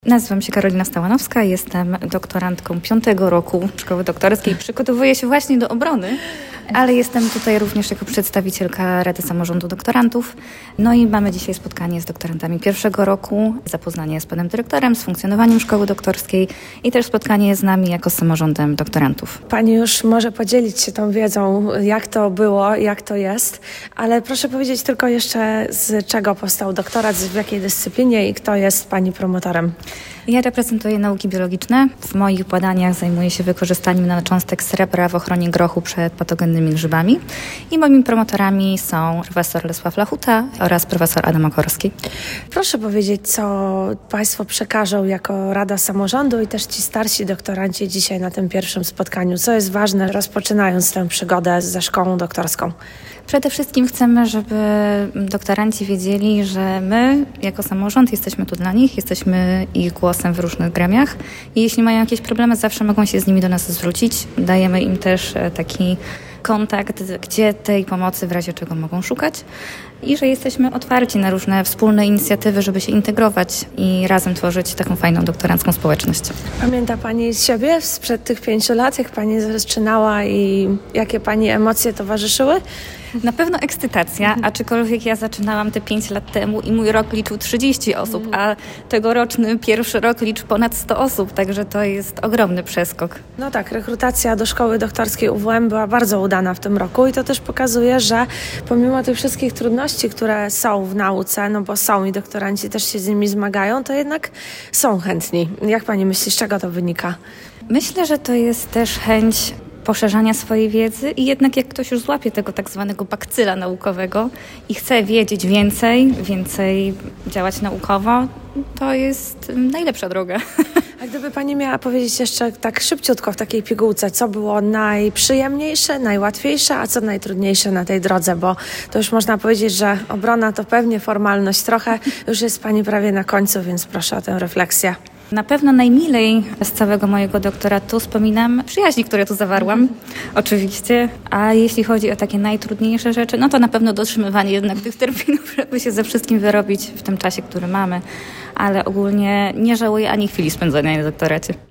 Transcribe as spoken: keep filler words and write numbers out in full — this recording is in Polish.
Nazywam się Karolina Stałanowska, jestem doktorantką piątego roku szkoły doktorskiej. Przygotowuję się właśnie do obrony, ale jestem tutaj również jako przedstawicielka Rady Samorządu Doktorantów. No i mamy dzisiaj spotkanie z doktorantami pierwszego roku, zapoznanie z panem dyrektorem, z funkcjonowaniem szkoły doktorskiej i też spotkanie z nami jako z samorządem doktorantów. Pani już może podzielić się tą wiedzą, jak to było, jak to jest, ale proszę powiedzieć tylko jeszcze, z czego powstał doktorat, w jakiej dyscyplinie i kto jest pani promotorem. Ja reprezentuję nauki biologiczne. W moich badaniach zajmuję się wykorzystaniem nanocząstek srebra w ochronie grochu przed patogennymi grzybami i moimi promotorami są profesor Lesław Lachuta oraz profesor Adam Okorski. Proszę powiedzieć, co państwo przekażą jako Rada Samorządu i też ci starsi doktoranci dzisiaj na tym pierwszym spotkaniu. Co jest ważne, rozpoczynając tę przygodę ze szkołą doktorską? Przede wszystkim chcemy, żeby doktoranci wiedzieli, że my jako samorząd jesteśmy tu dla nich, jesteśmy ich głosem w różnych gremiach i jeśli mają jakieś problemy, zawsze mogą się z nimi do nas zwrócić. Dajemy im też taki kontakt, gdzie tej pomocy w razie czego mogą szukać i że jesteśmy otwarci na różne wspólne inicjatywy, żeby się integrować i razem tworzyć taką fajną doktorancką społeczność. Pamięta Pani z siebie sprzed tych pięciu lat, jak Pani zaczynała i jakie Pani emocje towarzyszyły? Na pewno ekscytacja, aczkolwiek ja zaczynałam te pięć lat temu i mój rok liczył trzydzieści osób, a tegoroczny pierwszy rok liczy ponad sto osób, także to jest ogromny przeskok. No tak, rekrutacja do szkoły doktorskiej U W M była bardzo udana w tym roku i to też pokazuje, że pomimo tych wszystkich trudności, które są w nauce, no bo są i doktoranci też się z nimi zmagają, to jednak są chętni. Jak Pani myśli, z czego to wynika? Myślę, że to jest też chęć poszerzania swojej wiedzy i jednak jak ktoś już złapie tego tak zwanego bakcyla naukowego i chce wiedzieć więcej, więcej działać naukowo, to jest najlepsza droga. A gdyby Pani miała powiedzieć jeszcze tak szybciutko w takiej pigułce, co było najprzyjemniejsze, najłatwiejsze, a co najtrudniejsze na tej drodze, bo to już można powiedzieć, że obrona to pewnie formalność trochę, już jest Pani prawie na końcu, więc proszę o tę refleksję. Na pewno najmilej z całego mojego doktoratu wspominam przyjaźni, które tu zawarłam, oczywiście. A jeśli chodzi o takie najtrudniejsze rzeczy, no to na pewno dotrzymywanie jednak tych terminów, żeby się ze wszystkim wyrobić w tym czasie, który mamy. Ale ogólnie nie żałuję ani chwili spędzonej na doktoracie.